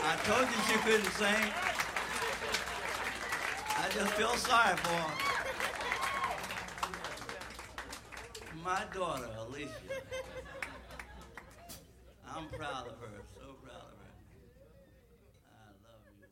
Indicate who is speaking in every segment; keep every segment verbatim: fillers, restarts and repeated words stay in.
Speaker 1: I told you she couldn't sing. I just feel sorry for her. My daughter, Alicia. I'm proud of her, so proud of her. I love you.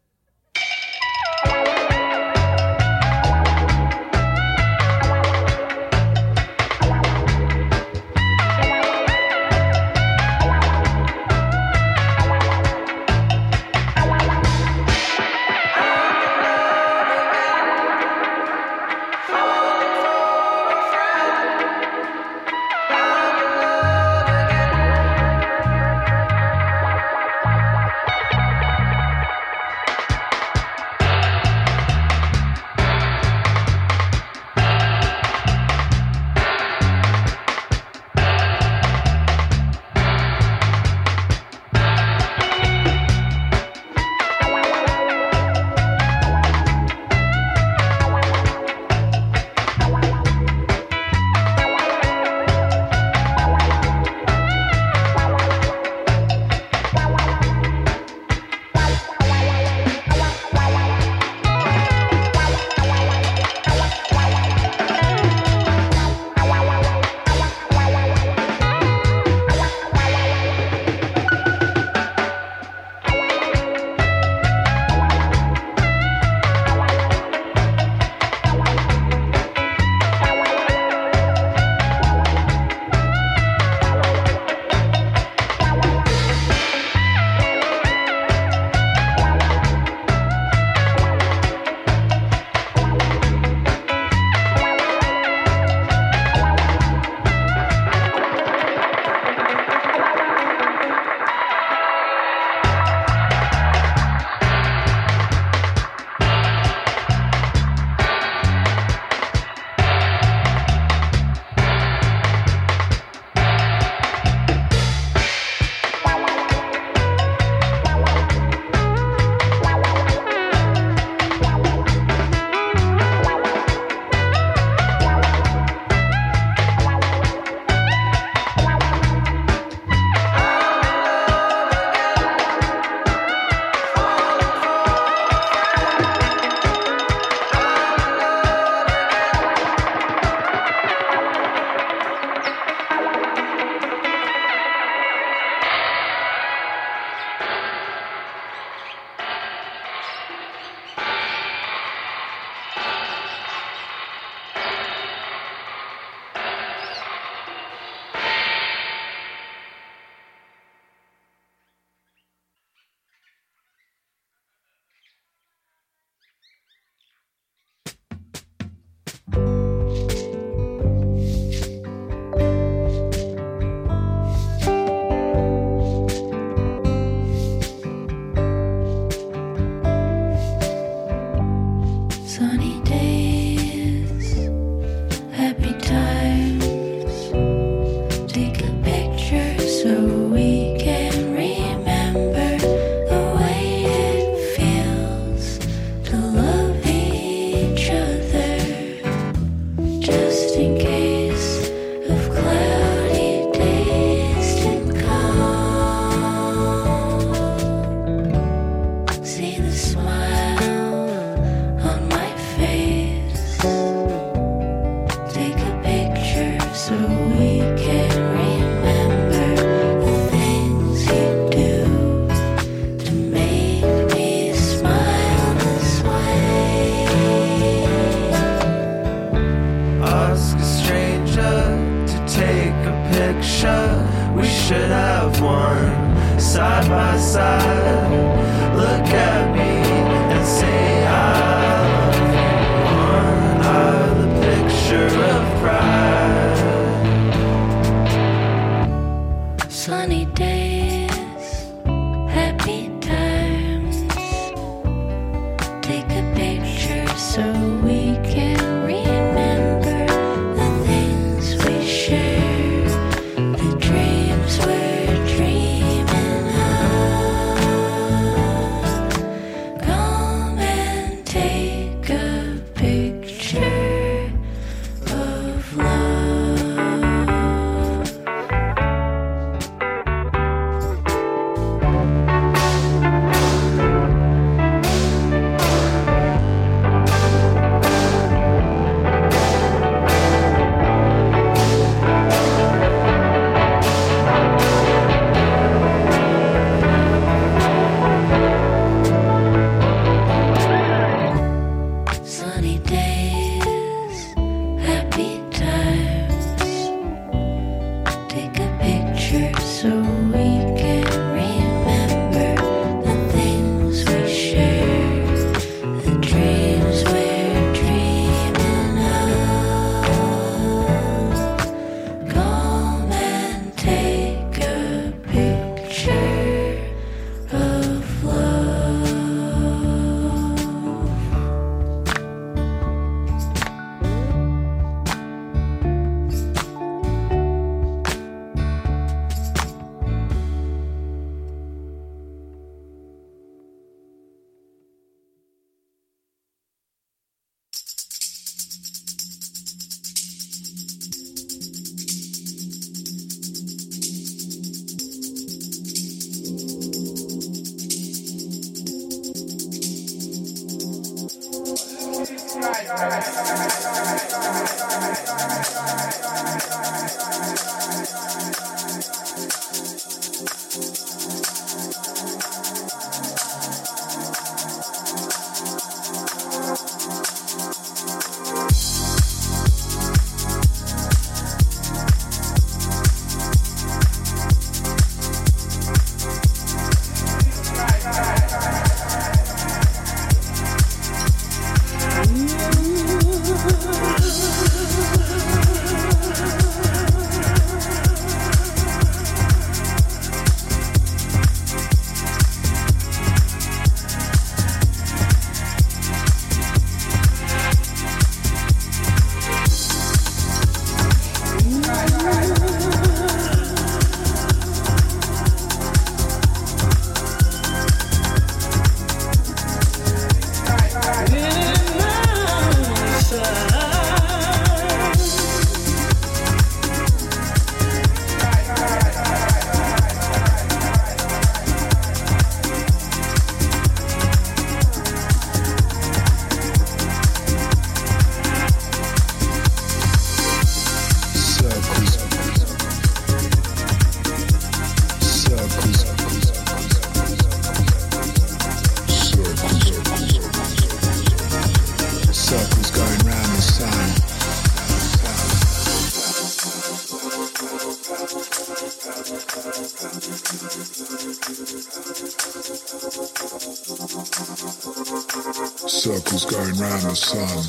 Speaker 2: Circles going round the sun.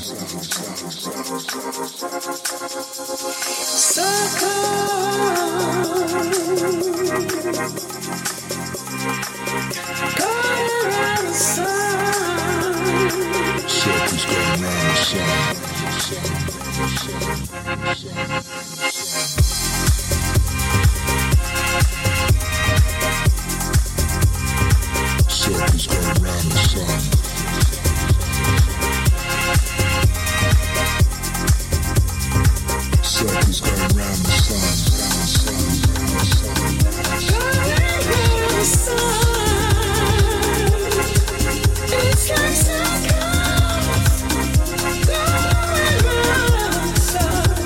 Speaker 2: Circles going round the sun. Circles going round the sun. Circles going round the sun. It's like circles going round the sun.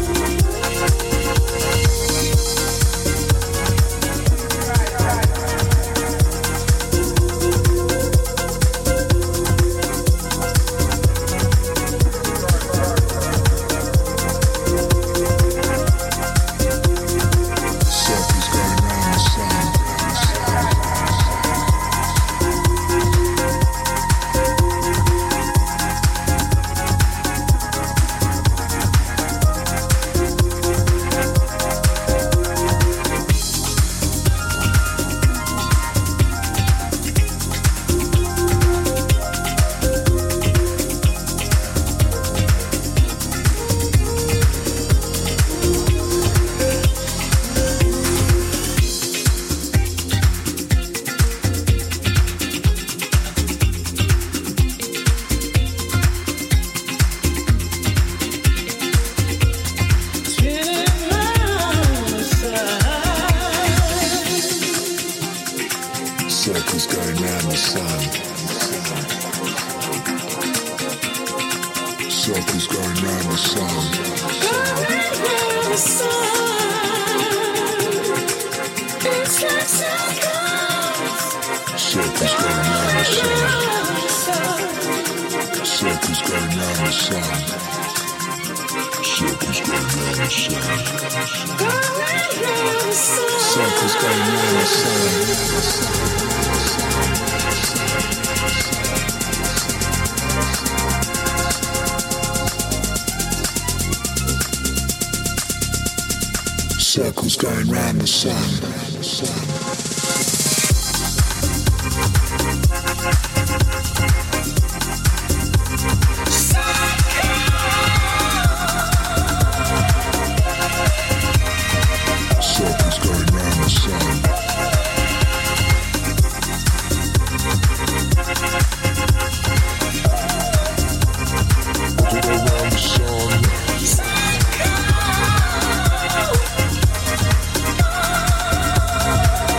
Speaker 2: Circles going round the sun. Circles going round the sun. Going round the sun. It's like circles. Circles going round the sun. Circles going round the sun. Circles going round the sun. Circles going round the sun. Circles going round the sun. Circles going round the sun. Circles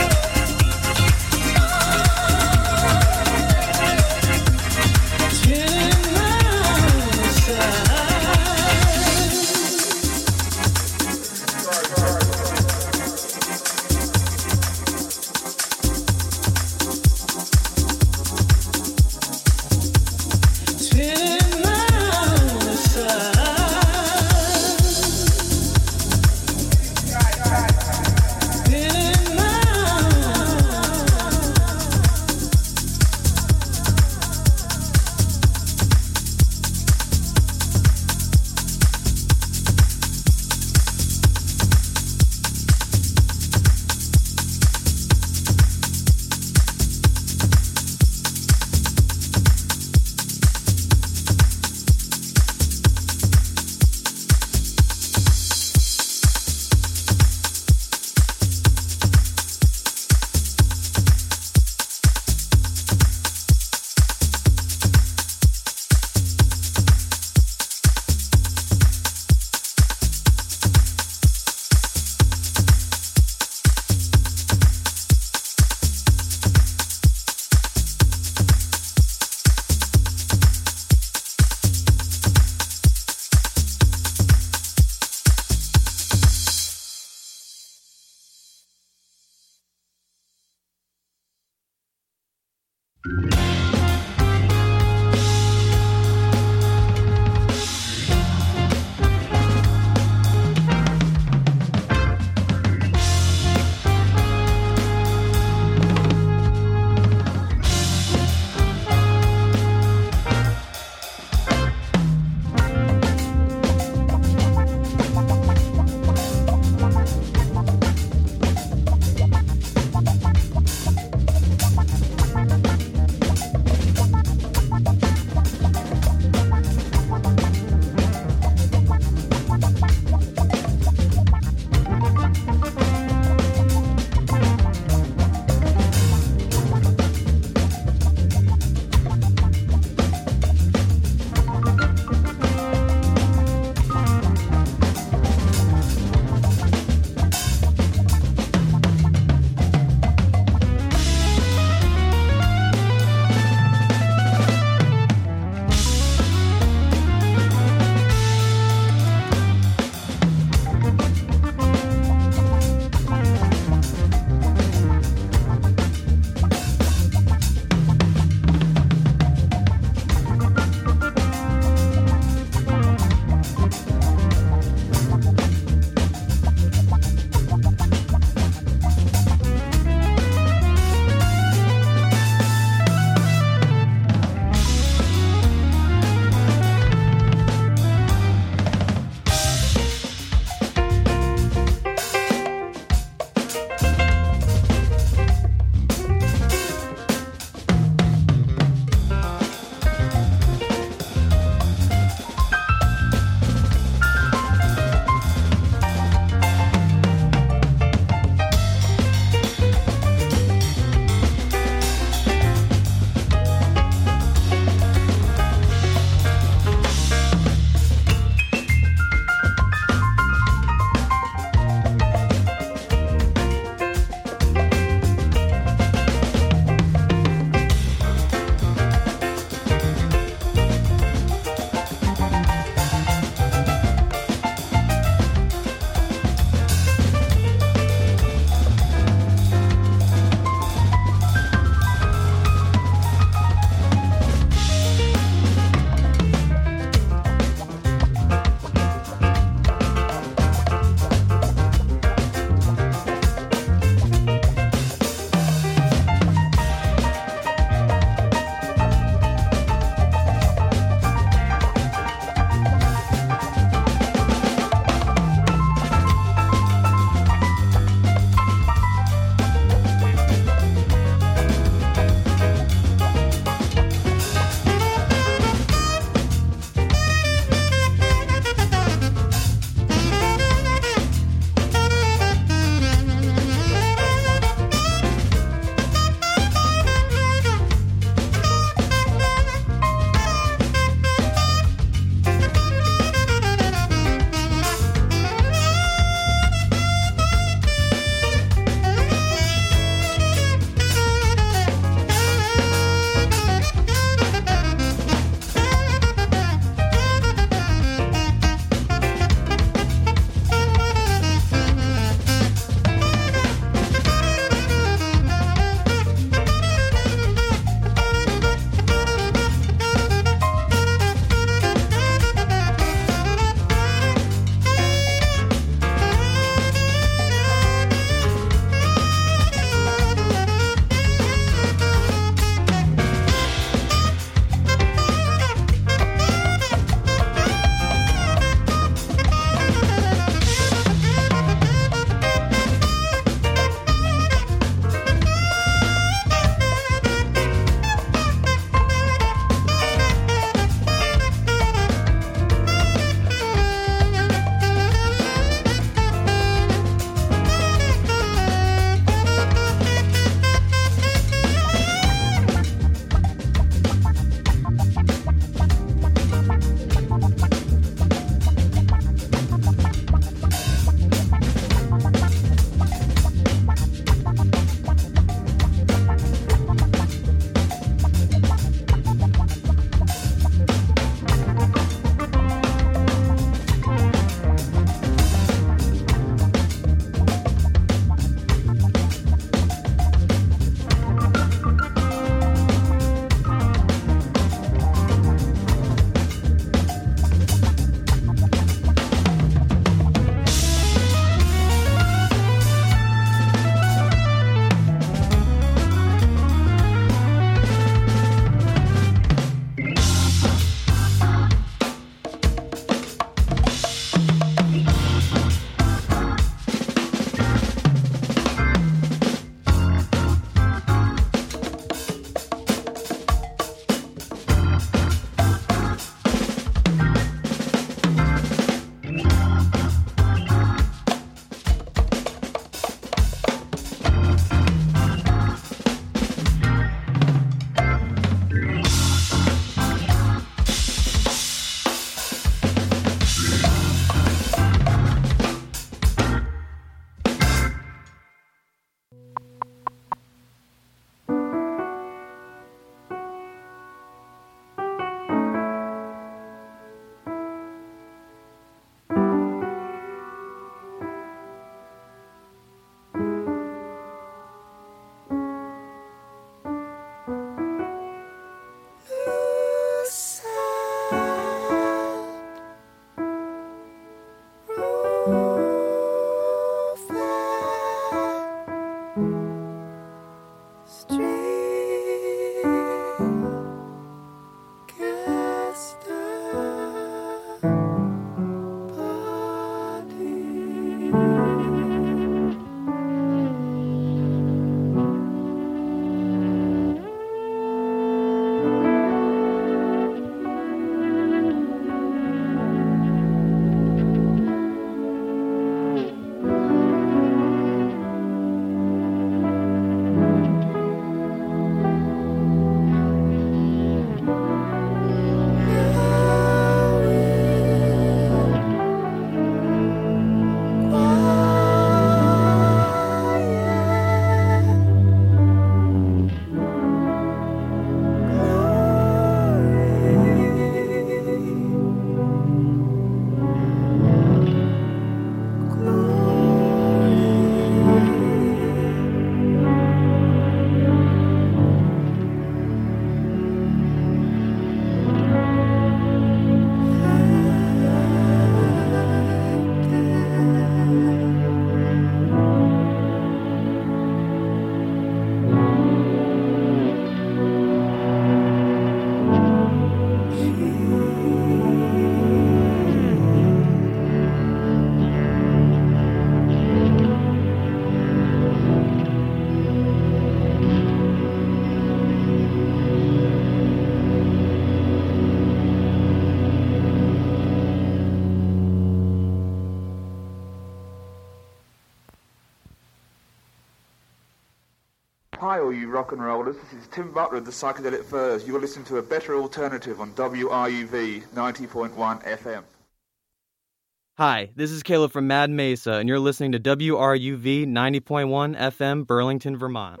Speaker 3: Hi all you rock and rollers, this is Tim Butler of the Psychedelic Furs. You're listening to a better alternative on W R U V ninety point one F M.
Speaker 4: Hi, this is Caleb from Mad Mesa, and you're listening to W R U V ninety point one F M, Burlington, Vermont.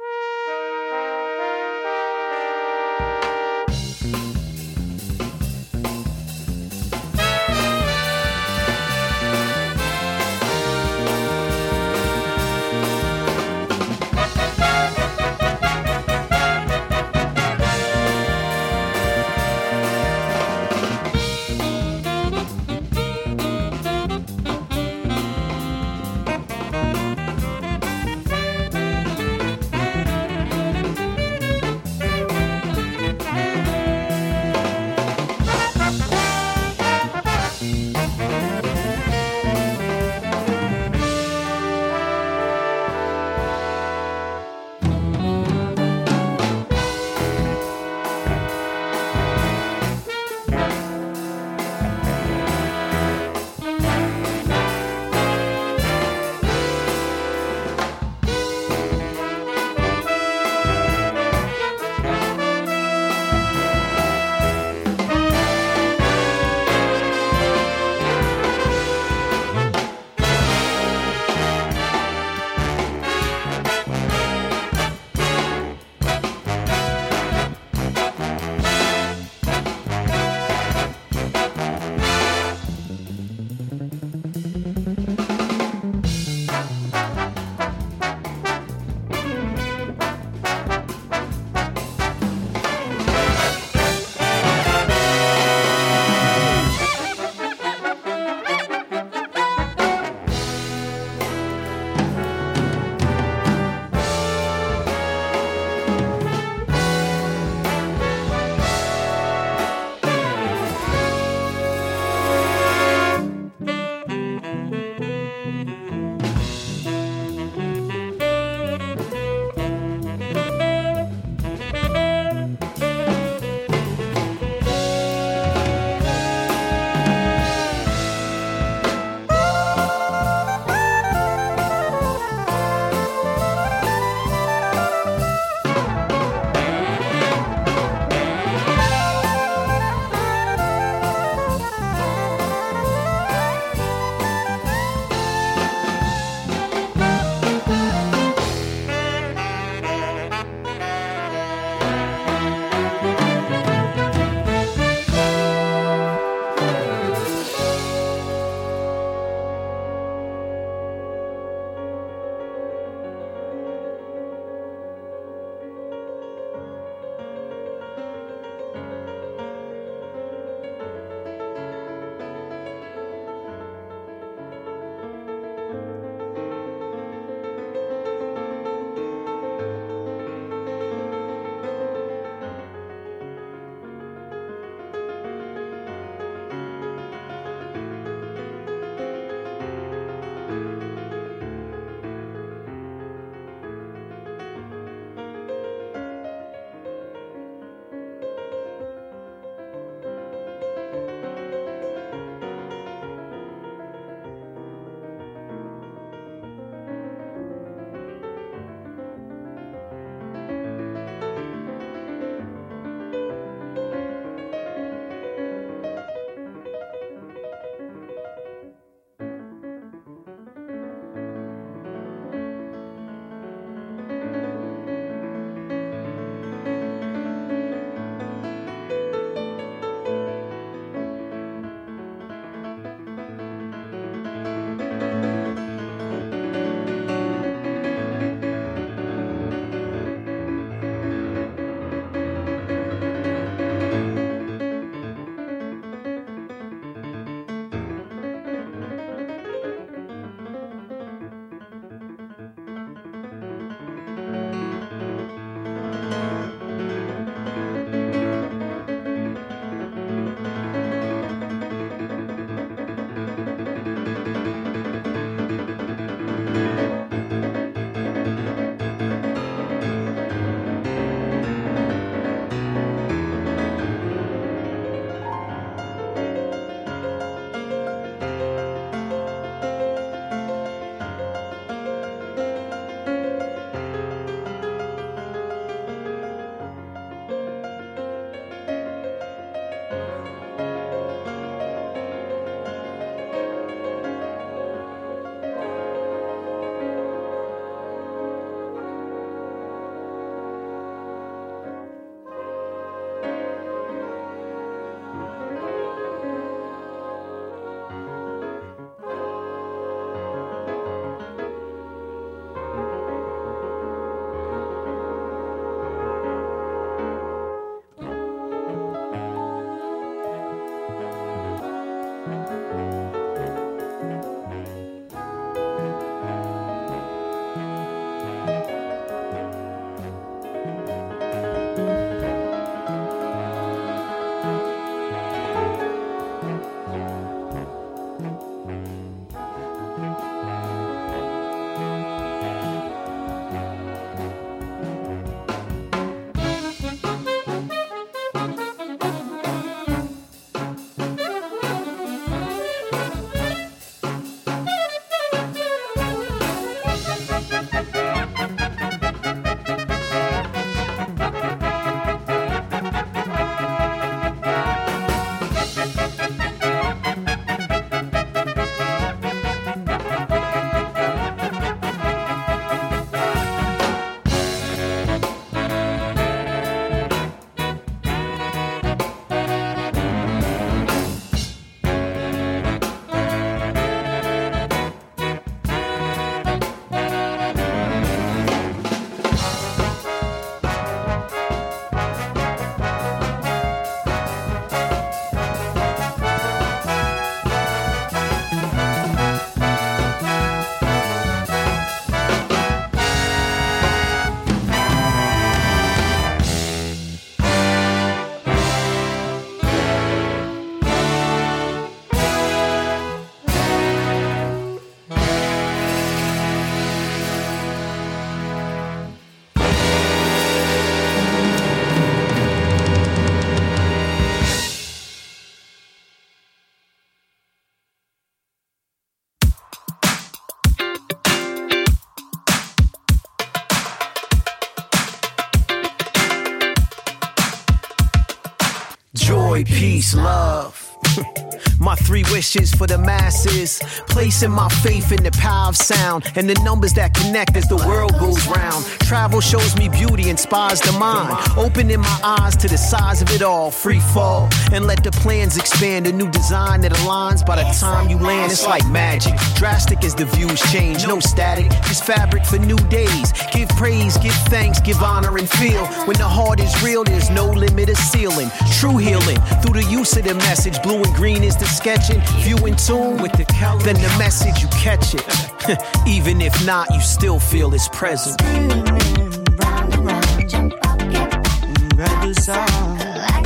Speaker 5: joy, peace, love. My three wishes for the masses, placing my faith in the power of sound and the numbers that connect as the world goes round. Travel shows me beauty, inspires the mind, opening my eyes to the size of it all. Free fall and let the plans expand, a new design that aligns. By the time you land, it's like magic, drastic as the views change. No static, just fabric for new days. Give praise, give thanks, give honor and feel. When the heart is real, there's no limit of ceiling. True healing through the use of the message. Blue and green is the sketching. If you in tune with the color, then the message you catch it. Even if not, you still feel its presence. Spinning round and round, jump up, get read the song.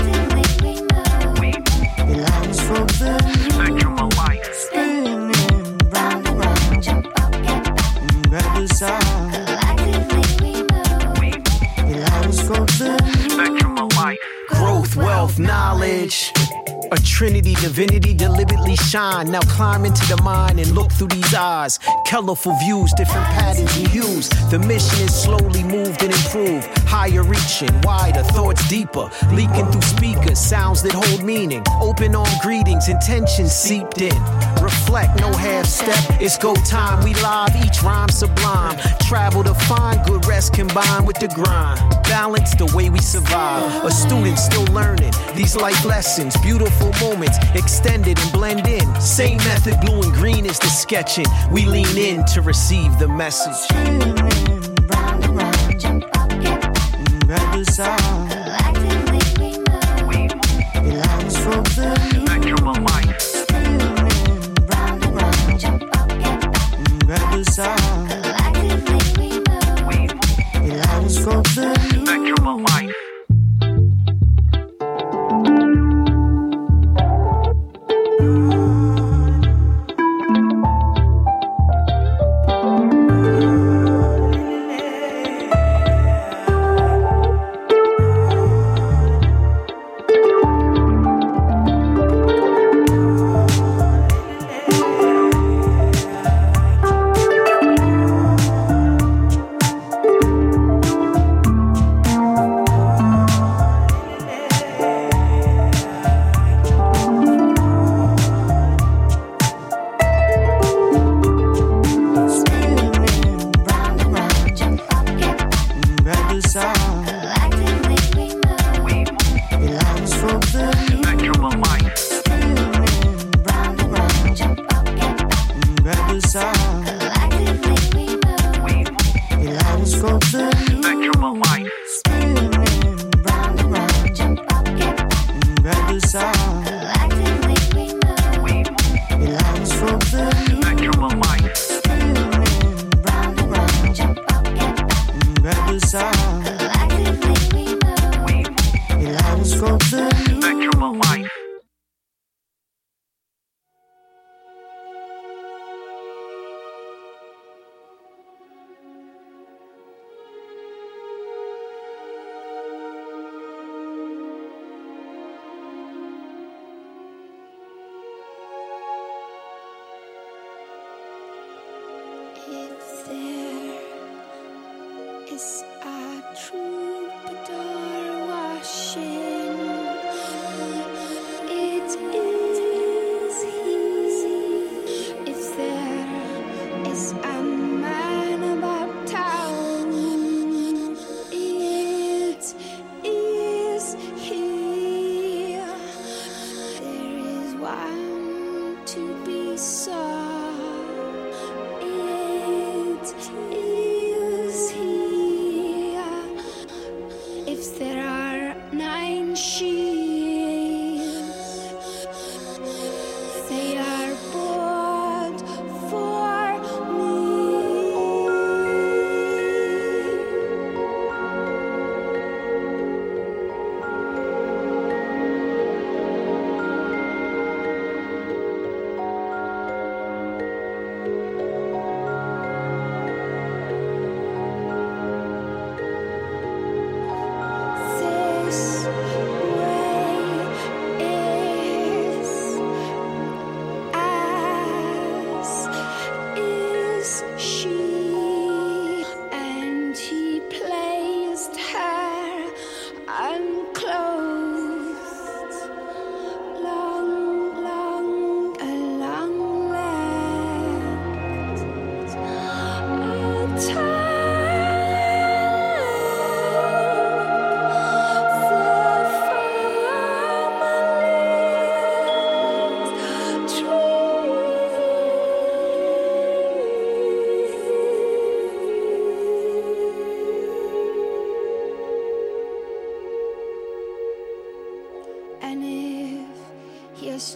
Speaker 5: It lights for the spectrum of life. Spinning round and round, jump up, get read the song. It lights for the spectrum of life. Growth, wealth, knowledge. A trinity, divinity deliberately shine. Now climb into the mind and look through these eyes. Colorful views, different patterns and hues. The mission is slowly moved and improved. Higher reaching, wider, thoughts deeper. Leaking through speakers, sounds that hold meaning. Open arm greetings, intentions seeped in. Reflect, no half step, it's go time. We live, each rhyme sublime. Travel to find good rest combined with the grind. Balance the way we survive. A student still learning these life lessons. Beautiful moments extended and blend in. Same method, blue and green is the sketching. We lean in to receive the message. Spinning round and round, jump up, get read the song. It lights for the spectrum of life. Spinning round and round, jump up, get read the song. It lights for the spectrum of life.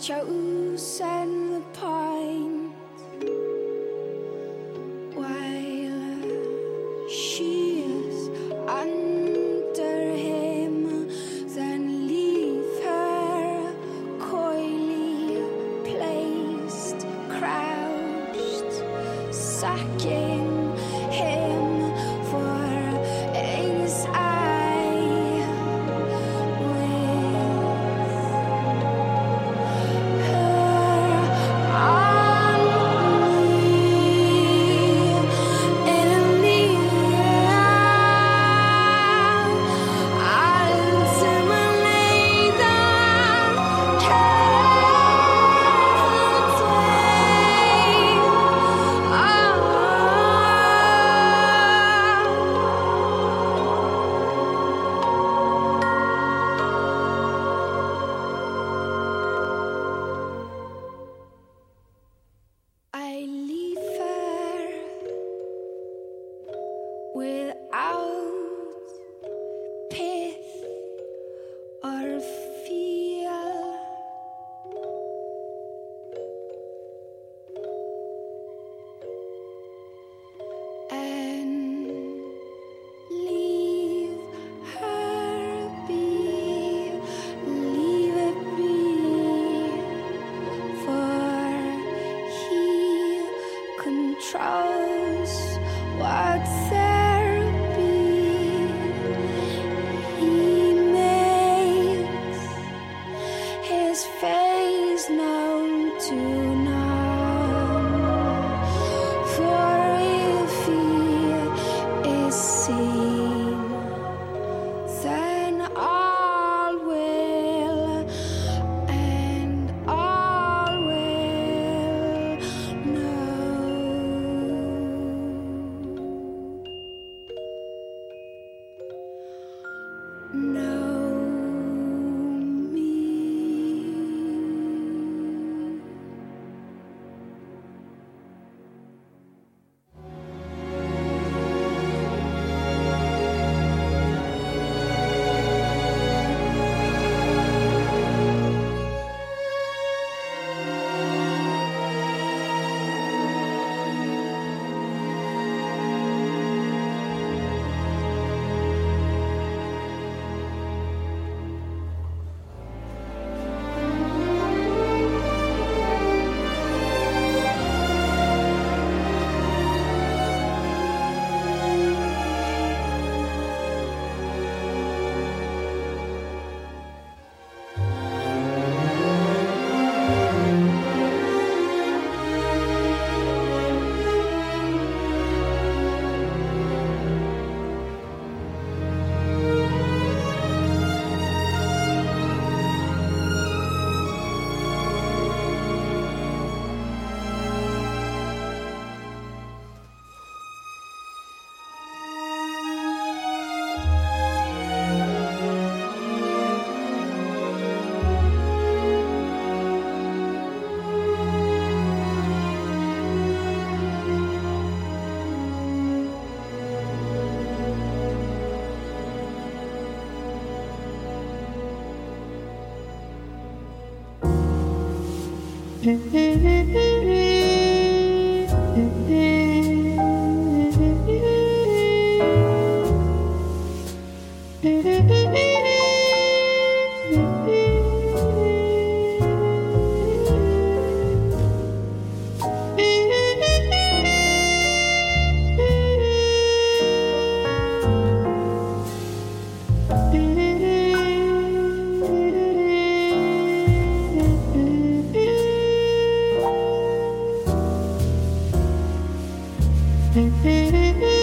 Speaker 2: chosen the pines while she is under him, then leave her coyly placed, crouched, sucking him for his eye with I leave her without pith or fear, and leave her be, leave it be, for he controls what there be. He makes his face known to none, for if he is seen, then all will, and all will know. Know me.
Speaker 6: Mm-hmm.